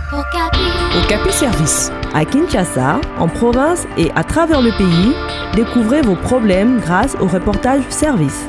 Okapi Service. À Kinshasa, en province et à travers le pays, découvrez vos problèmes grâce au reportage service.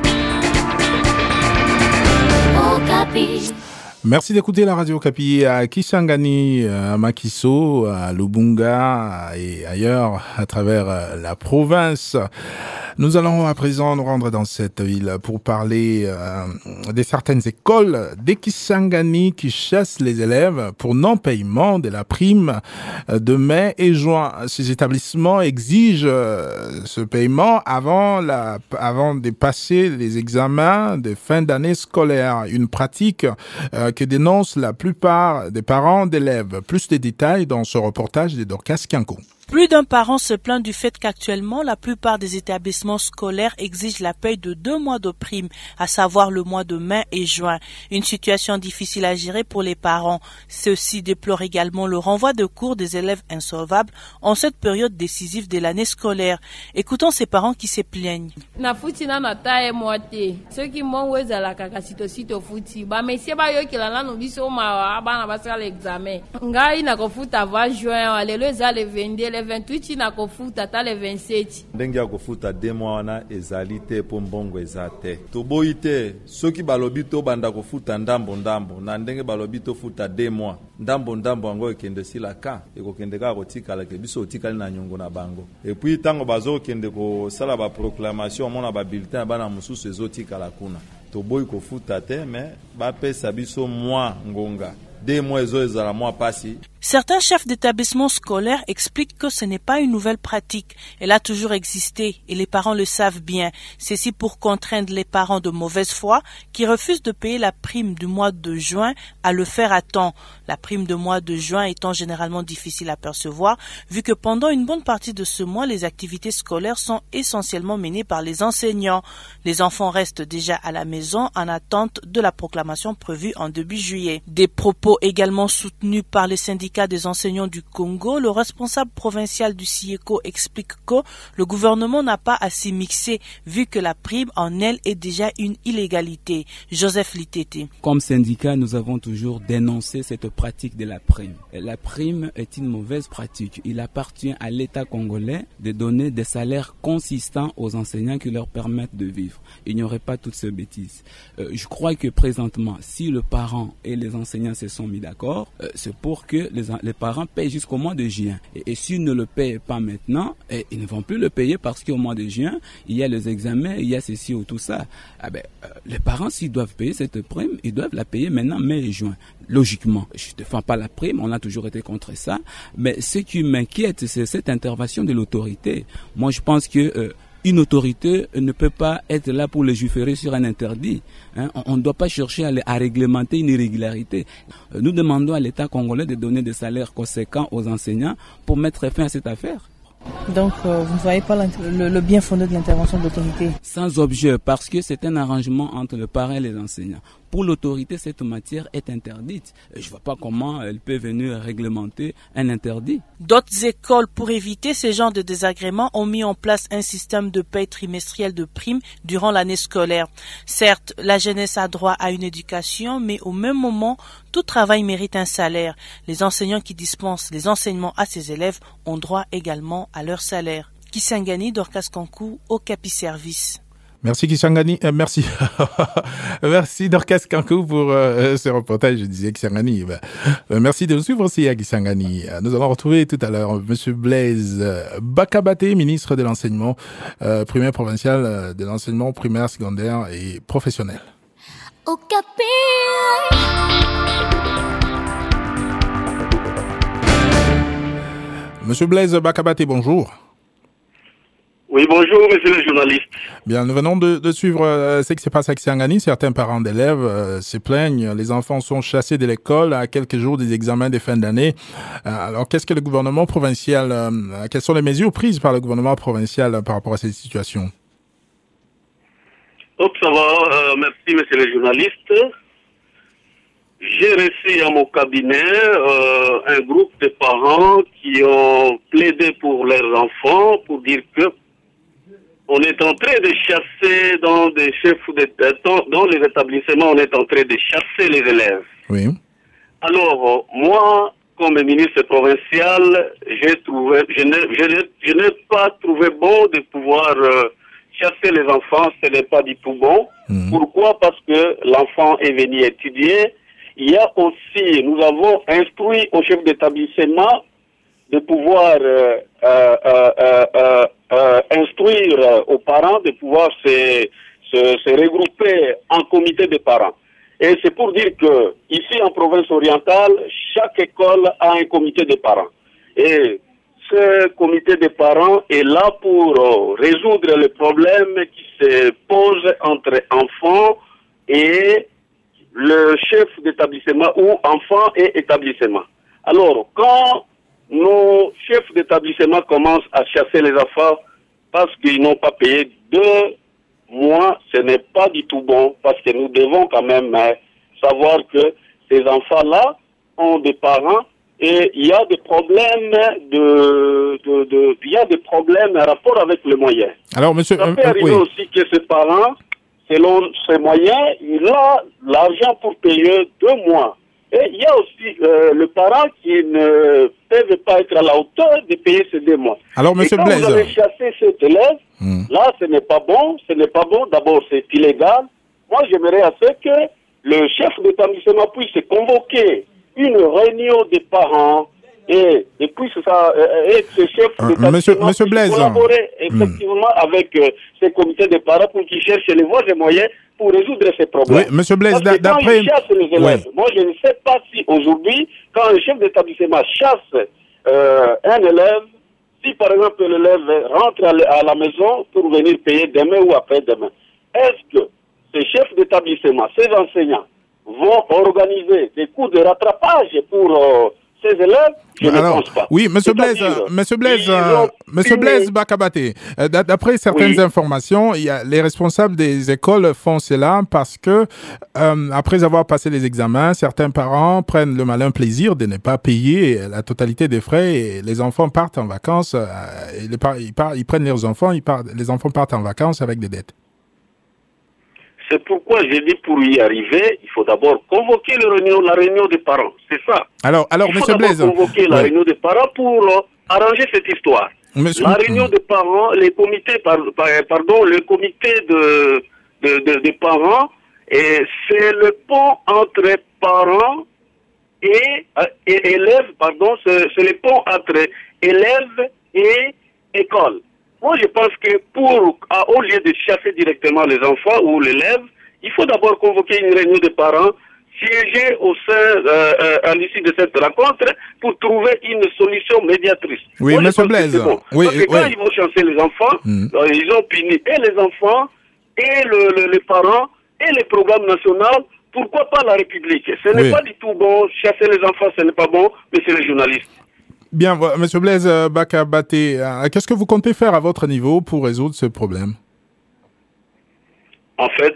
Okapi. Merci d'écouter la radio Okapi à Kisangani, à Makiso, à Lubunga et ailleurs à travers la province. Nous allons à présent nous rendre dans cette ville pour parler de certaines écoles de Kisangani qui chassent les élèves pour non-paiement de la prime de mai et juin. Ces établissements exigent ce paiement avant de passer les examens de fin d'année scolaire. Une pratique que dénoncent la plupart des parents d'élèves. Plus de détails dans ce reportage de Dorcas Kianko. Plus d'un parent se plaint du fait qu'actuellement, la plupart des établissements scolaires exigent la paie de 2 mois de prime, à savoir le mois de mai et juin. Une situation difficile à gérer pour les parents. Ceux-ci déplorent également le renvoi de cours des élèves insolvables en cette période décisive de l'année scolaire. Écoutons ces parents qui se plaignent. Le 28 na kofuta ta le 27 ndenge ya kofuta 2 mois wana ezali te po mbongo ezate toboyi te soki balobi to banda kofuta ndambo na ndenge balobi to futa 2 mois ndambo yango ekende silaka ekokende ka kotikala ke biso otikali na nyongo na bango et puis tango bazo kende ko sala ba proclamation mona ba bulletin bana mususu ezotikala kuna toboyi kofuta te mais ba pesa biso mois ngonga 2 mois ezala mois passé. Certains chefs d'établissement scolaires expliquent que ce n'est pas une nouvelle pratique. Elle a toujours existé et les parents le savent bien. Ceci pour contraindre les parents de mauvaise foi qui refusent de payer la prime du mois de juin à le faire à temps. La prime de mois de juin étant généralement difficile à percevoir vu que pendant une bonne partie de ce mois, les activités scolaires sont essentiellement menées par les enseignants. Les enfants restent déjà à la maison en attente de la proclamation prévue en début juillet. Des propos également soutenus par les syndicats des enseignants du Congo, le responsable provincial du CIECO explique que le gouvernement n'a pas à s'y mixer vu que la prime en elle est déjà une illégalité. Joseph Litete. Comme syndicat, nous avons toujours dénoncé cette pratique de la prime. La prime est une mauvaise pratique. Il appartient à l'État congolais de donner des salaires consistants aux enseignants qui leur permettent de vivre. Il n'y aurait pas toutes ces bêtises. Je crois que présentement, si le parent et les enseignants se sont mis d'accord, c'est pour que les parents payent jusqu'au mois de juin. Et s'ils ne le payent pas maintenant, ils ne vont plus le payer parce qu'au mois de juin, il y a les examens, il y a ceci ou tout ça. Les parents, s'ils doivent payer cette prime, ils doivent la payer maintenant, mai et juin. Logiquement, je ne défends pas la prime, on a toujours été contre ça. Mais ce qui m'inquiète, c'est cette intervention de l'autorité. Moi, je pense que une autorité ne peut pas être là pour légiférer sur un interdit. On ne doit pas chercher à réglementer une irrégularité. Nous demandons à l'État congolais de donner des salaires conséquents aux enseignants pour mettre fin à cette affaire. Donc, vous ne voyez pas le bien fondé de l'intervention de l'autorité? Sans objet, parce que c'est un arrangement entre le parent et les enseignants. Pour l'autorité, cette matière est interdite. Je ne vois pas comment elle peut venir réglementer un interdit. D'autres écoles, pour éviter ce genre de désagréments, ont mis en place un système de paie trimestrielle de primes durant l'année scolaire. Certes, la jeunesse a droit à une éducation, mais au même moment, tout travail mérite un salaire. Les enseignants qui dispensent les enseignements à ces élèves ont droit également à leur salaire. Kisangani, Dorcas Kankou, Okapi Service. Merci Kisangani, merci. Merci Dorcas Kankou pour ce reportage. Je disais Kisangani. Merci de nous suivre aussi à Kisangani. Nous allons retrouver tout à l'heure Monsieur Blaise Bakabate, ministre de l'enseignement primaire provincial, de l'enseignement primaire, secondaire et professionnel. Monsieur Blaise Bakabate, bonjour. Oui, bonjour, monsieur le journaliste. Bien, nous venons de suivre ce qui se passe à Kisangani. Certains parents d'élèves se plaignent. Les enfants sont chassés de l'école à quelques jours des examens de fin d'année. Alors, qu'est-ce que le gouvernement provincial, quelles sont les mesures prises par le gouvernement provincial par rapport à cette situation? Ça va, merci, monsieur le journaliste. J'ai reçu à mon cabinet un groupe de parents qui ont plaidé pour leurs enfants pour dire que on est en train de chasser dans des chefs dans les établissements, on est en train de chasser les élèves. Oui. Alors, moi, comme ministre provincial, je n'ai pas trouvé bon de pouvoir chasser les enfants, ce n'est pas du tout bon. Pourquoi? Parce que l'enfant est venu étudier. Il y a aussi, nous avons instruit au chef d'établissement de pouvoir instruire aux parents de pouvoir se regrouper en comité de parents. Et c'est pour dire que ici en province orientale, chaque école a un comité de parents. Et ce comité de parents est là pour résoudre les problèmes qui se posent entre enfants et le chef d'établissement ou enfants et établissement. Alors, quand nos chefs d'établissement commencent à chasser les enfants parce qu'ils n'ont pas payé 2 mois, ce n'est pas du tout bon, parce que nous devons quand même savoir que ces enfants-là ont des parents et il y a des problèmes il y a des problèmes en rapport avec les moyens. Alors, monsieur, ça peut arriver aussi que ces parents, selon ses moyens, il a l'argent pour payer 2 mois. Et il y a aussi le parent qui ne peut pas être à la hauteur de payer ces 2 mois. Alors, monsieur Blaise, vous avez chassé cet élève, là, ce n'est pas bon. D'abord, c'est illégal. Moi, j'aimerais à ce que le chef d'établissement puisse convoquer une réunion des parents et puisse et ce chef d'établissement monsieur Blaise, collaborer effectivement avec ces comités de parents pour qu'ils cherchent les voies et moyens pour résoudre ces problèmes. Oui, monsieur Blaise, d'après... Quand ils chassent les élèves, moi je ne sais pas si aujourd'hui, quand un chef d'établissement chasse un élève, si par exemple l'élève rentre à la maison pour venir payer demain ou après-demain, est-ce que ces chefs d'établissement, ces enseignants, vont organiser des cours de rattrapage pour ces élèves? Je ne pense pas. Oui, monsieur Blaise Bakabaté, d'après certaines informations, les responsables des écoles font cela parce que, après avoir passé les examens, certains parents prennent le malin plaisir de ne pas payer la totalité des frais et les enfants partent en vacances, ils prennent leurs enfants, les enfants partent en vacances avec des dettes. C'est pourquoi j'ai dit pour y arriver, il faut d'abord convoquer la réunion des parents. C'est ça. Alors, monsieur Blaise. Il faut convoquer la réunion des parents pour arranger cette histoire. La réunion des parents, les comités, le comité des parents, c'est le pont entre parents et élèves, c'est le pont entre élèves et école. Moi, je pense que au lieu de chasser directement les enfants ou l'élève, il faut d'abord convoquer une réunion de parents, siéger à l'issue de cette rencontre pour trouver une solution médiatrice. Oui, moi, monsieur Blaise. Bon. Parce que quand ils vont chasser les enfants, ils ont puni et les enfants, et les parents, et les programmes nationaux. Pourquoi pas la République? Ce n'est pas du tout bon. Chasser les enfants, ce n'est pas bon, monsieur le journaliste. Bien, monsieur Blaise Bakabaté, qu'est-ce que vous comptez faire à votre niveau pour résoudre ce problème? En fait,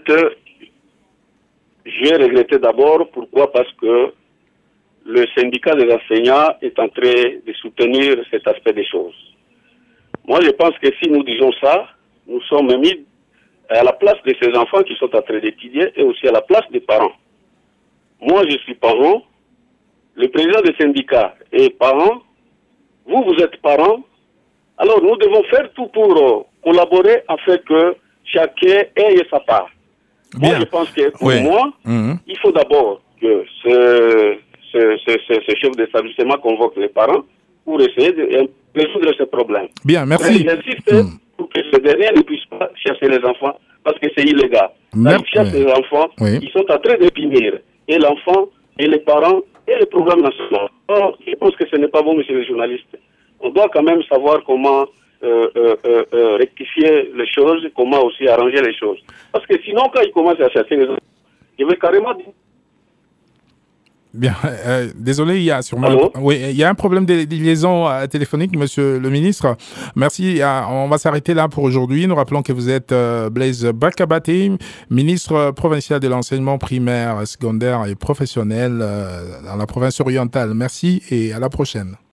j'ai regretté d'abord. Pourquoi? Parce que le syndicat des enseignants est en train de soutenir cet aspect des choses. Moi, je pense que si nous disons ça, nous sommes mis à la place de ces enfants qui sont en train d'étudier et aussi à la place des parents. Moi, je suis parent. Le président des syndicats est parent. Vous êtes parents, alors nous devons faire tout pour collaborer afin que chacun ait sa part. Bien. Moi, je pense que pour moi, il faut d'abord que ce chef d'établissement convoque les parents pour essayer de résoudre ce problème. Bien, merci. J'insiste pour que ce dernier ne puisse pas chasser les enfants parce que c'est illégal. Ils chassent les enfants, ils sont en train de punir et l'enfant et les parents et le programme national. Or, je pense que ce n'est pas bon, monsieur le journaliste. On doit quand même savoir comment rectifier les choses, comment aussi arranger les choses. Parce que sinon, quand ils commencent à chasser les enfants, je vais carrément dire... Bien, désolé, il y a un problème de liaison téléphonique, monsieur le ministre. Merci, on va s'arrêter là pour aujourd'hui. Nous rappelons que vous êtes Blaise Bakabaté, ministre provincial de l'enseignement primaire, secondaire et professionnel dans la province orientale. Merci et à la prochaine.